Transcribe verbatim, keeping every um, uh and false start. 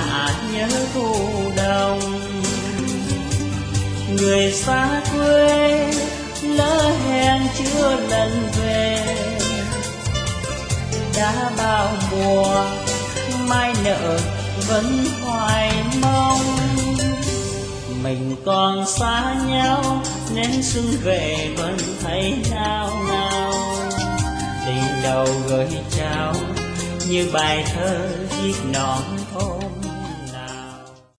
lạ nhớ thu đông. Người xa quê lỡ hẹn chưa lần về, đã bao mùa mai nở vẫn hoài mong. Mình còn xa nhau nên xuân về vẫn thấy nao nao. Tình đầu gửi trao như bài thơ viết non thôi.